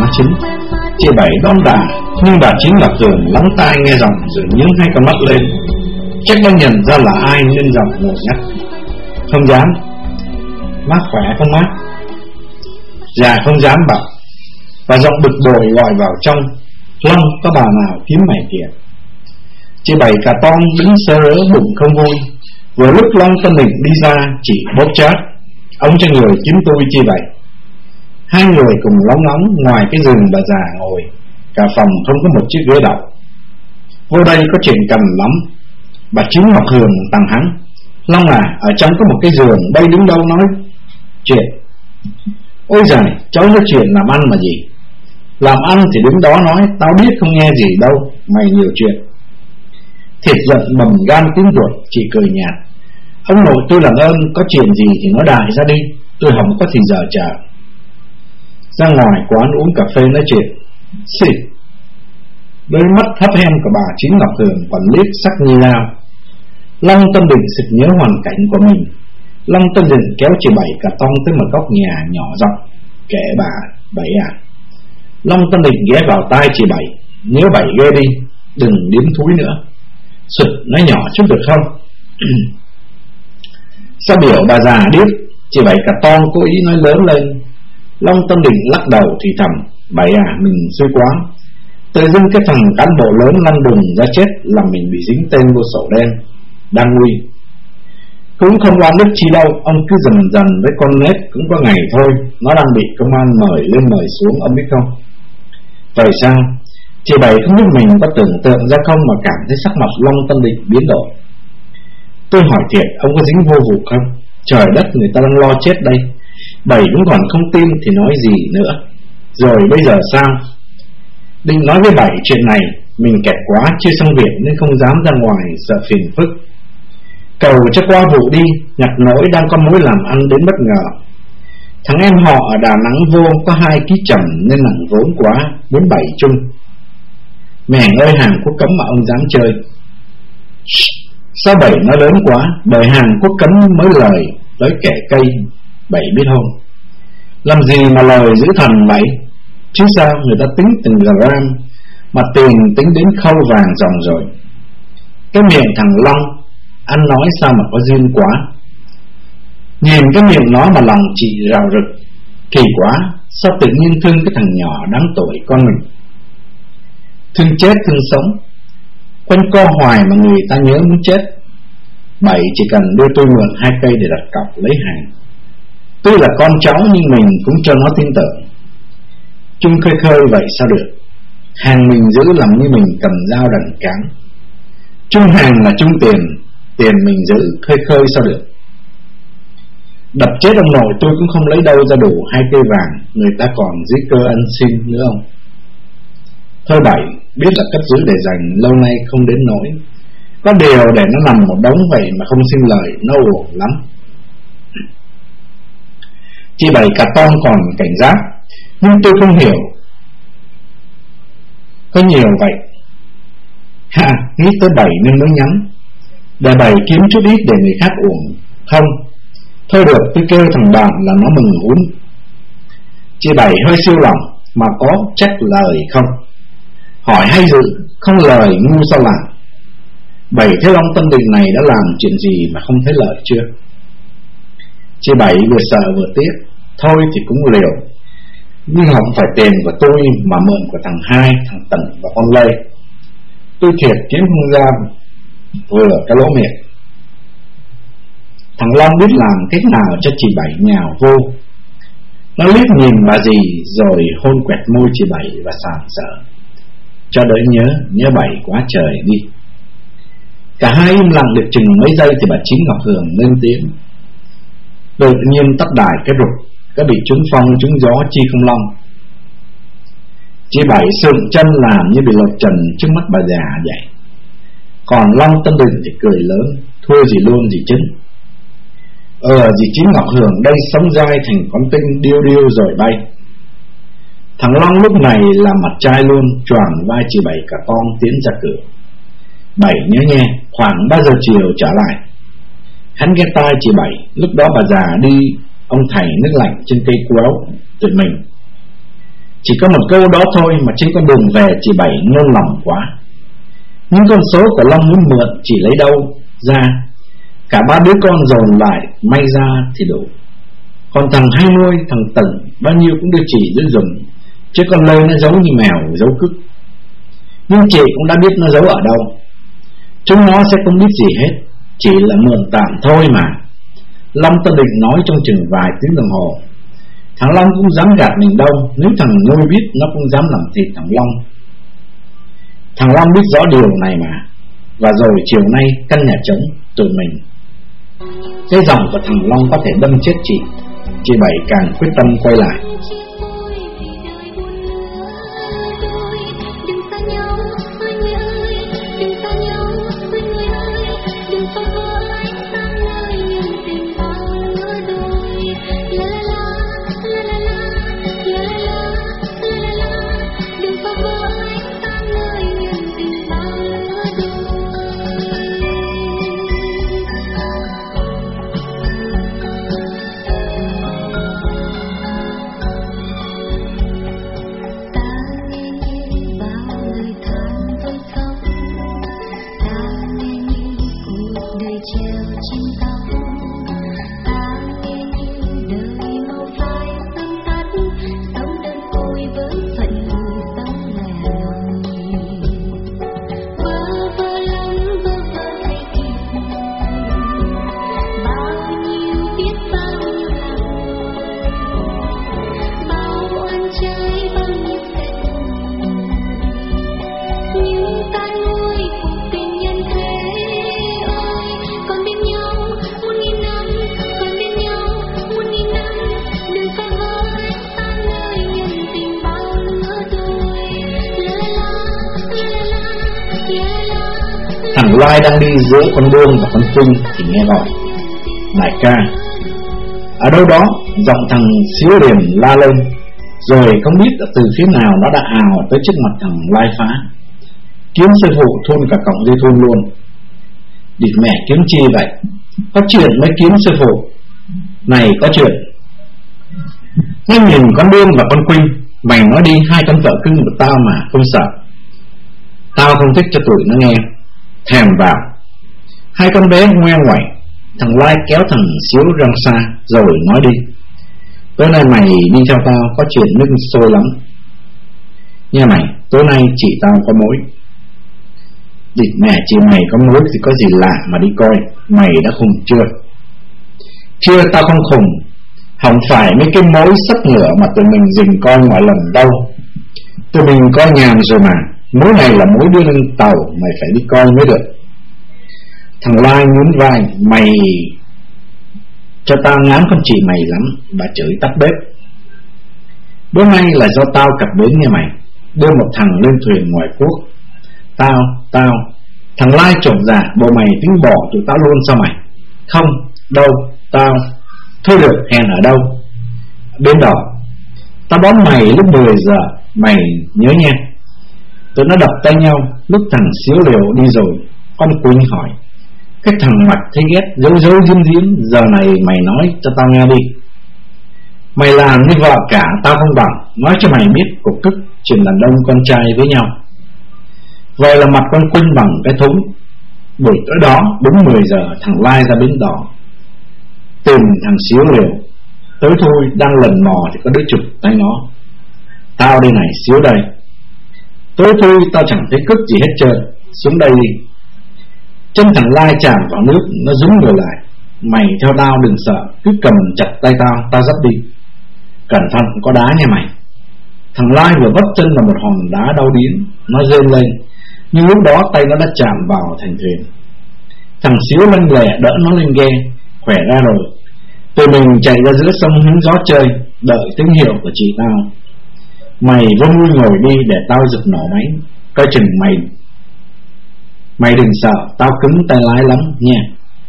Chính. Chị Bảy đon đả, nhưng bà Chính Ngọc Hường lắng tai nghe giọng rồi nhướng hai con mắt lên. Chắc đã nhận ra là ai nên giọng ngồi ngắt. Không dám. Má khỏe không má? Dạ không dám bảo. Và giọng bực bội gọi vào trong. Long, có bà nào kiếm mày kìa. Chị Bảy cả ton đứng sơ rớ bụng không vui. Vừa lúc Long Tân Định đi ra, chị bóp chát: ông cho người kiếm tôi chị Bảy. Hai người cùng lóng ngóng ngoài cái giường bà già ngồi. Cả phòng không có một chiếc ghế đậu. Vô đây có chuyện cần lắm. Bà Chính Ngọc Hường tằng hắn: Long à, ở trong có một cái giường, đây đứng đâu nói chuyện. Ôi giời, cháu nói chuyện làm ăn mà gì. Làm ăn thì đứng đó nói, tao biết không nghe gì đâu, mày nhiều chuyện. Thiệt giận bầm gan tím ruột, chị cười nhạt: ông nội tôi làm ơn, có chuyện gì thì nói đại ra đi, tôi không có thì giờ chờ. Ra ngoài quán uống cà phê nói chuyện. Xịt. Đôi mắt thấp hem của bà Chính Ngọc Hường còn liếc sắc như lao. Long Tân Định sực nhớ hoàn cảnh của mình. Long Tân Định kéo chị Bảy cả tông tới một góc nhà nhỏ giọng kể bà: Bảy à. Long Tân Định ghé vào tai chị Bảy: nhớ Bảy ghê đi, đừng điếm thúi nữa. Sụt nói nhỏ chút được không? Sao biểu bà già điếc, chị Bảy cả ton cố ý nói lớn lên. Long Tân Định lắc đầu thì thầm: Bảy à, mình xui quá. Tự dưng cái thằng cán bộ lớn lăn đùng ra chết, làm mình bị dính tên vô sổ đen. Đang nguy. Cũng không oan đức chi đâu, ông cứ dần dần với con nết cũng có ngày thôi. Nó đang bị công an mời lên mời xuống, ông biết không? Vậy sao? Chị Bảy không biết mình có tưởng tượng ra không mà cảm thấy sắc mặt Long Tân Định biến đổi. Tôi hỏi thiệt, ông có dính vô vụ không? Trời đất, người ta đang lo chết đây. Bảy cũng còn không tin thì nói gì nữa. Rồi bây giờ sao? Định nói với Bảy chuyện này, mình kẹt quá chưa xong việc nên không dám ra ngoài, sợ phiền phức. Cầu cho qua vụ đi, nhặt nỗi đang có mối làm ăn đến bất ngờ. Thằng em họ ở Đà Nẵng vô có 2 ký trầm nên nặng vốn quá, muốn Bảy chung. Mẹ ơi, Hàn Quốc cấm mà ông dám chơi. Sao Bảy nói lớn quá, đời Hàn Quốc cấm mới lời tới kẻ cây. Bảy biết không? Làm gì mà lời giữ thần Bảy? Chứ sao người ta tính từng gram, mà tiền tính đến khâu vàng dòng rồi. Cái miệng thằng Long, anh nói sao mà có duyên quá. Nhìn cái miệng nó mà lòng chị rào rực. Kỳ quá, sao tự nhiên thương cái thằng nhỏ đáng tuổi con mình. Thương chết thương sống, quanh co hoài mà người ta nhớ muốn chết. Bảy chỉ cần đưa tôi mượn 2 cây để đặt cọc lấy hàng. Tuy là con cháu nhưng mình cũng cho nó tin tưởng. Chung khơi khơi vậy sao được. Hàng mình giữ làm như mình cầm dao đằng cán. Chung hàng là chung tiền, tiền mình giữ khơi khơi sao được. Đập chết ông nội tôi cũng không lấy đâu ra đủ 2 cây vàng. Người ta còn dưới cơ ăn xin nữa không? Thôi Bảy, biết là cất giữ để dành lâu nay không đến nỗi. Có điều để nó nằm một đống vậy mà không xin lời, nó ổn lắm. Chị Bảy cả ton còn cảnh giác, nhưng tôi không hiểu. Có nhiều vậy. Hạ, nghĩ tới Bảy nên mới nhắn. Để Bảy kiếm chút ít để người khác uổng. Không, thôi được, tôi kêu thằng bạn là nó mừng uống. Chị Bảy hơi siêu lòng, mà có trách lời không? Hỏi hay dự, không lời ngu sao làm. Bảy thấy Long Tân Định này đã làm chuyện gì mà không thấy lợi chưa? Chị Bảy vừa sợ vừa tiếc. Thôi thì cũng liều. Nhưng không phải tiền của tôi mà mượn của thằng Hai, thằng Tần và con Lê. Tôi thiệt kiếm không ra vừa cái lỗ miệng. Thằng Long biết làm cách nào cho chị Bảy nhào vô. Nó liếc nhìn bà dì rồi hôn quẹt môi chị Bảy và sàm sỡ. Cho đỡ nhớ Bảy quá trời đi. Cả hai im lặng được chừng mấy giây thì bà Chính Ngọc Hường lên tiếng. Tự nhiên tắt đài cái rụt, cái bị trúng phong trúng gió chi không long. Chị Bảy sượng chân làm như bị lột trần trước mắt bà già vậy. Còn Long Tân Định thì cười lớn, thua gì luôn gì chính. Dì Chính Ngọc Hường đây sống dai thành con tinh điêu điêu rồi bay. Thằng Long lúc này làm mặt trai luôn, choàng vai chị Bảy cả con tiến ra cửa. Bảy nhớ nghe, khoảng 3 giờ chiều trở lại. Hắn ghé tai chị Bảy, lúc đó bà già đi ông thầy nước lạnh trên cây quéo tụi mình. Chỉ có một câu đó thôi mà trên con đường về chị Bảy nôn lòng quá. Những con số của Long muốn mượn chỉ lấy đâu ra, cả ba đứa con dồn lại may ra thì đủ. Còn thằng 20, thằng Tần bao nhiêu cũng đưa chỉ dưới dùng, chứ con Lê nó giấu như mèo giấu cứt. Nhưng chị cũng đã biết nó giấu ở đâu. Chúng nó sẽ không biết gì hết, chỉ là mượn tạm thôi mà. Long ta định nói trong chừng vài tiếng đồng hồ. Thằng Long cũng dám gạt mình đâu, nếu thằng Nuôi biết nó cũng dám làm thịt thằng Long. Thằng Long biết rõ điều này mà. Và rồi chiều nay căn nhà trống tụi mình. Cái giọng của thằng Long có thể đâm chết chị Bảy càng quyết tâm quay lại. Thằng Lai đang đi giữa con Đương và con Quynh thì nghe gọi: "Đại ca!" Ở đâu đó giọng thằng Xíu liền la lên. Rồi không biết từ phía nào nó đã ào tới trước mặt thằng Lai phá. Kiếm sư phụ thun cả cọng dây thun luôn. "Địt mẹ kiếm chi vậy? Có chuyện mới kiếm sư phụ. Này có chuyện." Nghe nhìn con Đương và con Quynh, mày nói đi, hai con vợ cưng của tao mà không sợ. Tao không thích cho tụi nó nghe. Thèm vào. Hai con bé ngoe ngoẩy. Thằng Lai kéo thằng Xíu ra xa rồi nói đi: "Tối nay mày đi theo tao, có chuyện nước sôi lắm. Nghe mày, tối nay chị tao có mối." "Địt mẹ chị mày có mối thì có gì lạ mà đi coi. Mày đã khùng chưa?" "Chưa, tao không khùng. Không phải mấy cái mối sắp ngựa mà tụi mình dình coi mọi lần đâu. Tụi mình coi nhàn rồi mà. Mối này là mối đưa lên tàu, mày phải đi coi mới được." Thằng Lai nhún vai: "Mày cho tao ngán con chị mày lắm." Bà chửi tắt bếp. "Bữa nay là do tao cặp bến nha mày. Đưa một thằng lên thuyền ngoài quốc. Tao Thằng Lai trộm dạ: "Bộ mày tính bỏ tụi tao luôn sao mày?" "Không, đâu, tao..." "Thôi được, hẹn ở đâu?" "Bến Đỏ. Tao đón mày lúc 10 giờ, mày nhớ nha." Tụi nó đập tay nhau. Lúc thằng Xíu Liều đi rồi, con Quỳnh hỏi: "Cái thằng mặt thấy ghét, giấu diếm, giờ này mày nói cho tao nghe đi. Mày làm như vợ cả tao không bằng. Nói cho mày biết cuộc cức chuyện đàn ông con trai với nhau." Vậy là mặt con Quỳnh bằng cái thúng. Buổi tối đó đúng 10 giờ, thằng Lai ra Bến Đỏ tìm thằng Xíu Liều. Tới thôi đang lần mò thì có đứa chụp tay nó: "Tao đây này, Xíu đây." "Tới thôi tao chẳng thấy cức gì hết trơn. Xuống đây đi." Chân thằng Lai chạm vào nước, nó rúng người lại: "Mày theo tao đừng sợ, cứ cầm chặt tay tao dắt đi. Cẩn thận có đá nha mày." Thằng Lai vừa vấp chân vào một hòn đá đau điếng, nó rên lên, nhưng lúc đó tay nó đã chạm vào thành thuyền. Thằng Xíu lanh lẹ đỡ nó lên ghe. "Khỏe ra rồi. Tụi mình chạy ra giữa sông hứng gió chơi, đợi tín hiệu của chị tao. Mày vô vui ngồi đi để tao giật nổ máy. Coi chừng mày đừng sợ, tao cứng tay lái lắm nha."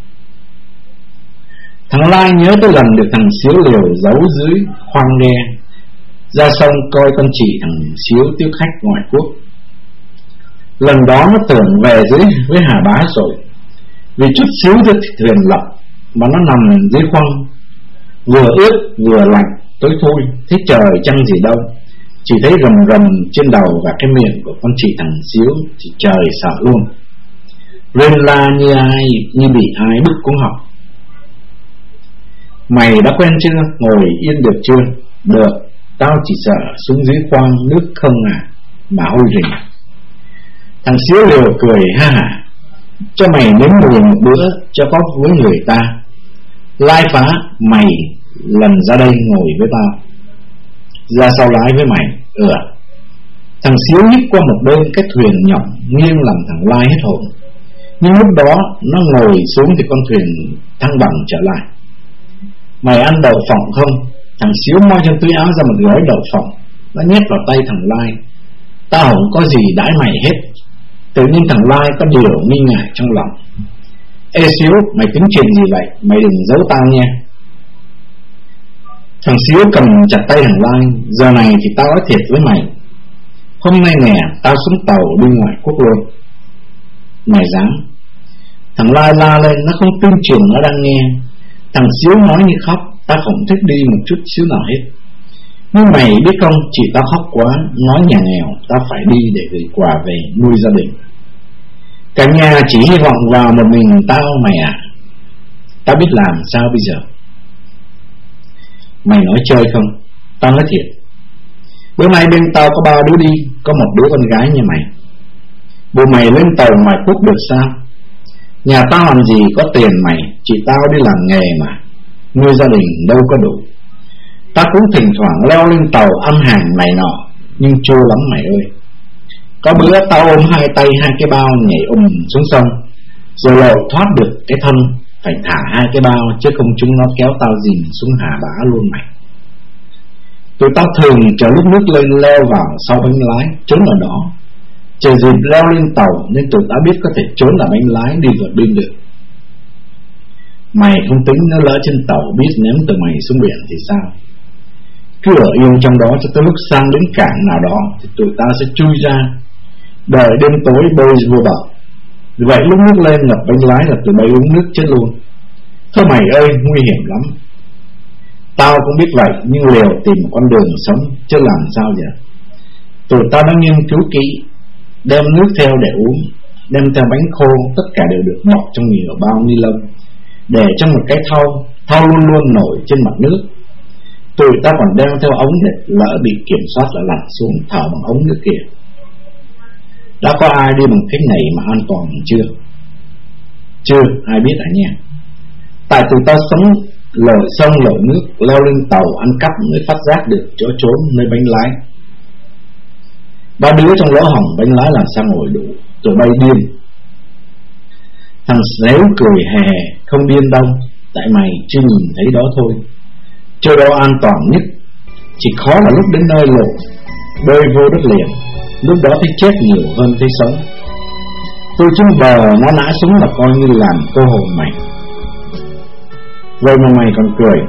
Thằng Lai nhớ tới lần được thằng Xíu Liều giấu dưới khoang ghe, ra sông coi con chị thằng Xíu tiếp khách ngoại quốc. Lần đó nó tưởng về dưới với Hà Bá rồi. Vì chút xíu cho thuyền lật mà nó nằm dưới khoang, vừa ướt vừa lạnh. Tối thui, thấy trời chăng gì đâu, chỉ thấy rầm rầm trên đầu và cái miệng của con chị thằng xíu thì trời sợ luôn, rên la như bị ai bức cuống họng. Mày đã quen chưa? Ngồi yên được chưa? Được, tao chỉ sợ xuống dưới khoang nước không mà hôi rình. Thằng xíu liều cười ha hả, cho mày nếm mùi một bữa cho có với người ta. Lai phá, mày lần ra đây ngồi với tao, ra sau lái với mày. Thằng xíu nhích qua một bên cái thuyền nhỏ nghiêng làm thằng Lai hết hồn. Nhưng lúc đó nó ngồi xuống thì con thuyền thăng bằng trở lại. Mày ăn đậu phộng không? Thằng xíu moi trong túi áo ra một gói đậu phộng, nó nhét vào tay thằng Lai. Tao không có gì đãi mày hết. Tự nhiên thằng Lai có điều nghi ngại trong lòng. Ê xíu, mày tính chuyện gì vậy? Mày đừng giấu tao nha. Thằng xíu cầm chặt tay thằng Lai. Giờ này thì tao nói thiệt với mày, hôm nay nè, tao xuống tàu đi ngoại quốc luôn. Mày dám? Thằng Lai la lên, nó không tin chuyện nó đang nghe. Thằng xíu nói như khóc. Tao không thích đi một chút xíu nào hết. Nhưng mày biết không, chị tao khóc quá, nói nhà nghèo, tao phải đi để gửi quà về nuôi gia đình. Cả nhà chỉ hy vọng vào một mình tao mày à. Tao biết làm sao bây giờ. Mày nói chơi không? Tao nói thiệt. Bữa nay bên tao có 3 đứa đi, có một đứa con gái như mày. Bộ mày lên tàu ngoại quốc được sao? Nhà tao làm gì có tiền mày, chị tao đi làm nghề mà, nuôi gia đình đâu có đủ. Tao cũng thỉnh thoảng leo lên tàu ăn hàng này nọ, nhưng chua lắm mày ơi. Có bữa tao ôm 2 tay 2 cái bao nhảy xuống sông, rồi lội thoát được cái thân, phải thả 2 cái bao, chứ không chúng nó kéo tao dìm xuống hà bá luôn mày. Tụi tao thường chờ lúc nước lên leo vào sau bánh lái, trốn ở đó. Chờ dịp leo lên tàu nên tụi tao biết có thể trốn ở bánh lái đi vượt biên được. Mày không tính nó lỡ trên tàu biết ném từ mày xuống biển thì sao? Cứ ở yên trong đó cho tới lúc sang đến cảng nào đó thì tụi tao sẽ chui ra, đợi đêm tối bơi vô bờ. Vậy lúc nước lên ngập bánh lái là tụi bay uống nước chết luôn. Thôi mày ơi, nguy hiểm lắm. Tao cũng biết vậy, nhưng liều tìm một con đường sống, chứ làm sao giờ. Tụi tao đã nghiên cứu kỹ, đem nước theo để uống, đem theo bánh khô, tất cả đều được bọc trong nhiều bao ni lông, để trong một cái thau luôn luôn nổi trên mặt nước. Tụi ta còn đeo theo ống để lỡ bị kiểm soát là lặn xuống thở bằng ống nước kia. Đã có ai đi bằng cách này mà an toàn chưa? Chưa ai biết à nha. Tại tụi ta sống lội sông lội nước, leo lên tàu ăn cắp mới phát giác được chỗ trốn nơi bánh lái. 3 đứa trong lỗ hổng bánh lái làm sao ngồi đủ, tụi bay điên. Thằng Sếu cười hè hè, không điên đâu, tại mày chưa nhìn thấy đó thôi. Chỗ đó an toàn nhất, chỉ khó là lúc đến nơi lộ, bơi vô đất liền, lúc đó thấy chết nhiều hơn thấy sống. Tôi chung bờ nó nã súng là coi như làm cô hồn mày. Vậy mà mày còn cười.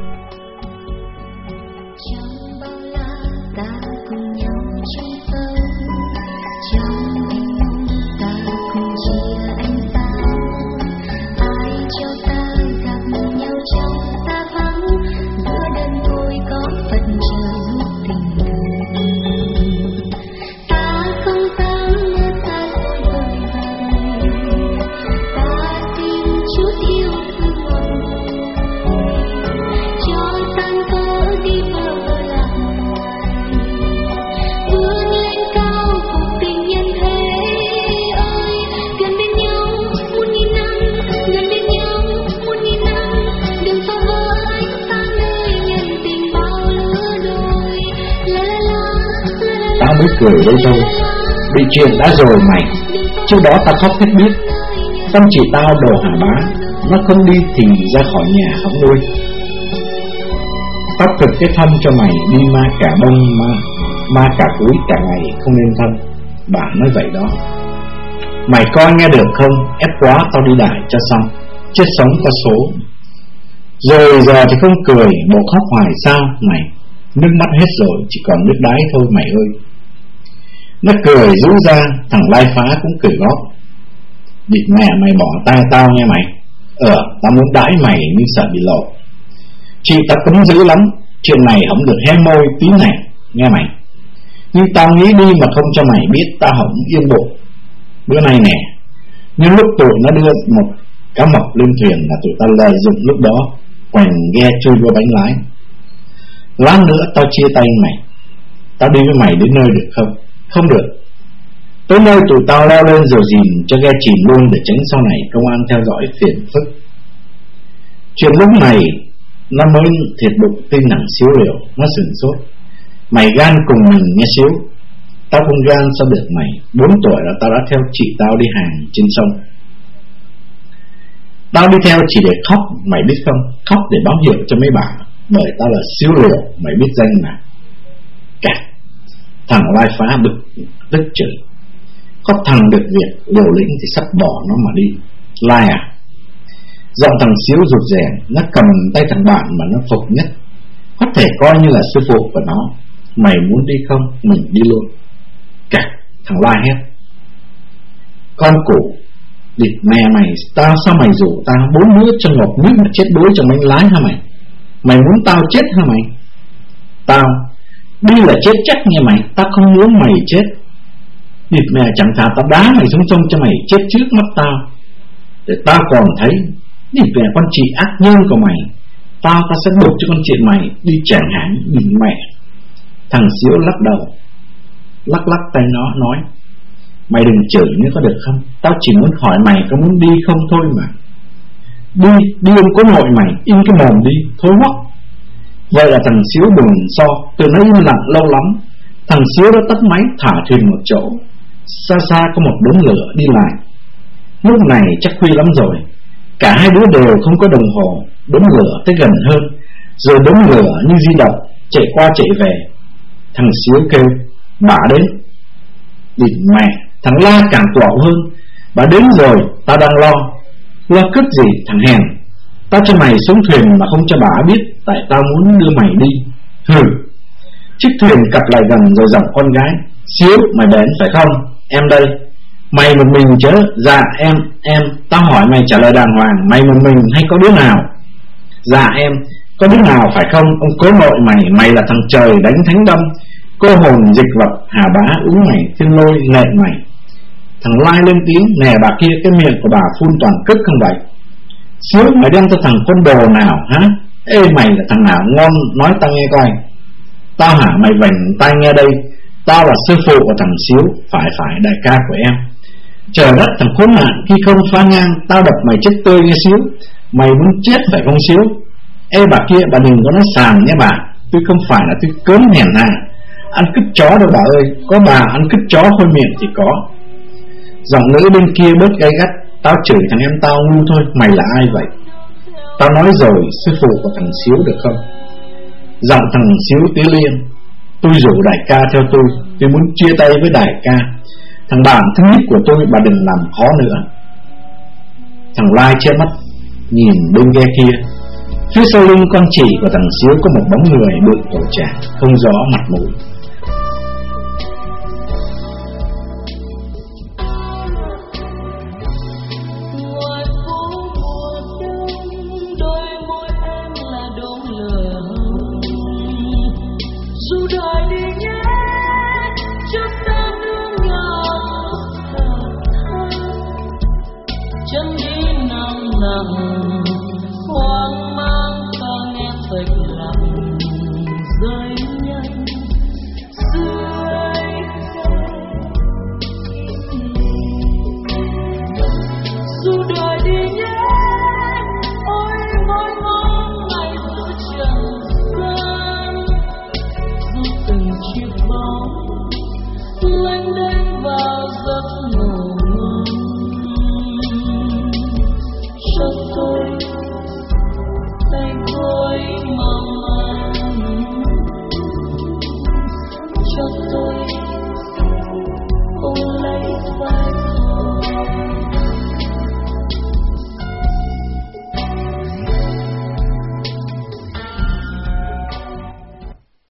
Mới cười đấy thôi, bị chuyện đã rồi mày. Trước đó tao khóc hết biết. Xong chị tao đồ hả bá, nó không đi thì ra khỏi nhà không nuôi. Tao cực cái thân cho mày đi ma cả bông ma cả cuối cả ngày không nên thân. Bà nói vậy đó. Mày coi nghe được không? Ép quá tao đi đại cho xong, chết sống tao số. Rồi giờ thì không cười, bộ khóc hoài sao mày? Nước mắt hết rồi, chỉ còn nước đáy thôi mày ơi. Nó cười rú ra, thằng Lai Phá cũng cười góp. Địt mẹ mày bỏ tay tao nghe mày. Tao muốn đãi mày nhưng sợ bị lộ. Chị tao cấm dữ lắm, chuyện này không được hé môi tí này nghe mày. Nhưng tao nghĩ đi mà không cho mày biết, tao không yên bụng. Bữa nay nè, nhưng lúc tụi nó đưa một cá mập lên thuyền là tụi tao lợi dụng lúc đó quành ghe chui vô bánh lái. Lát nữa tao chia tay mày, tao đi với mày đến nơi được không? Không được. Tới nơi tụi tao leo lên rồi dìm cho ghe chìm luôn, để tránh sau này công an theo dõi phiền phức. Chuyện lúc này nó mới thiệt bụng tin thằng Xíu Liều. Nó sửng sốt. Mày gan cùng mình nghe Xíu. Tao không gan sao được mày. 4 tuổi là tao đã theo chị tao đi hàng trên sông. Tao đi theo chỉ để khóc, mày biết không? Khóc để báo hiệu cho mấy bà, bởi tao là Xíu Liều, mày biết danh mà. Cả thằng Lai Phá bực tức chửi. Có thằng được việc liều lĩnh thì sắp bỏ nó mà đi. Lai à? Giọng thằng Xíu rụt rè. Nó cầm tay thằng bạn mà nó phục nhất, có thể coi như là sư phụ của nó. Mày muốn đi không? Mình đi luôn. Cả thằng Lai hét. Con cụ địt mẹ mày, tao sao mày rủ tao 4 đứa trong ngọc nước mà chết đuối trong bánh lái hả mày? Mày muốn tao chết hả mày? Tao đi là chết chắc nghe mày. Tao không muốn mày chết. địt mẹ, chẳng thà tao đá mày xuống sông cho mày chết trước mắt tao, để tao còn thấy. địt mẹ, con chị ác nhân của mày, tao sẽ đục cho con chị mày đi chẳng hạn. Nhìn mẹ. Thằng Xíu lắc đầu, lắc tay nó nói. Mày đừng chửi nữa có được không? Tao chỉ muốn hỏi mày có muốn đi không thôi mà. Đi ông có nội mày, im cái mồm đi, thối hoắc. Vậy là thằng Xíu buồn so. Từ nó im lặng lâu lắm, thằng Xíu đã tắt máy thả thuyền một chỗ. Xa xa có một đống lửa đi lại. Lúc này chắc khuya lắm rồi. Cả hai đứa đều không có đồng hồ. Đống lửa tới gần hơn, rồi đống lửa như di động chạy qua chạy về. Thằng Xíu kêu. Bà đến. Địt mẹ, thằng La càng quạo hơn. Bà đến rồi, tao đang lo. Lo cướp gì thằng hèn? Tao cho mày xuống thuyền mà không cho bà biết, tại tao muốn đưa mày đi. Hừ. Chiếc thuyền cặp lại gần rồi giọng con gái. Xíu, mày đến phải không? Em đây. Mày một mình chứ? Dạ em. Tao hỏi mày trả lời đàng hoàng. Mày một mình hay có đứa nào? Dạ em. Có đứa nào phải không? Ông cố nội mày là thằng trời đánh thánh đâm, cô hồn dịch vật, hà bá uống mày, thiên lôi lệ mày. Thằng Lai lên tiếng. Nè bà kia, cái miệng của bà phun toàn cất không vậy? Xíu, mày đem cho thằng con đồ nào hả? Ê mày là thằng nào ngon, nói tao nghe coi. Tao hả? Mày vành tai nghe đây. Tao là sư phụ của thằng Xíu. Phải đại ca của em. Trời đất, thằng khốn nạn, khi không phá ngang tao đập mày chết tươi nghe Xíu. Mày muốn chết phải không Xíu? Ê bà kia, bà đừng có nói sàm nhé bà. Tôi không phải là tôi cớm hèn hạ ăn cứt chó đâu bà ơi. Có bà ăn cứt chó khôi miệng thì có. Giọng nữ bên kia bớt gay gắt. Tao chửi thằng em tao ngu thôi. Mày là ai vậy? Tao nói rồi, sư phụ của thằng Xíu được không? Giọng thằng Xíu tía liên. Tôi rủ đại ca theo tôi muốn chia tay với đại ca. Thằng bạn thân nhất của tôi, bà đừng làm khó nữa. Thằng Lai che mắt nhìn bên ghe kia. Phía sau lưng con chỉ của thằng Xíu có một bóng người bự cổ trà, không rõ mặt mũi.